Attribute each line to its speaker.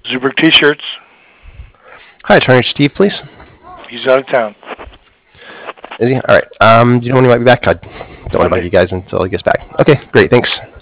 Speaker 1: Zubrick T-shirts.
Speaker 2: Hi, Attorney Steve, please.
Speaker 1: He's out of town.
Speaker 2: Is he? All right. Do you know when he might be back? I don't want to bug you guys until he gets back. Okay, great. Thanks.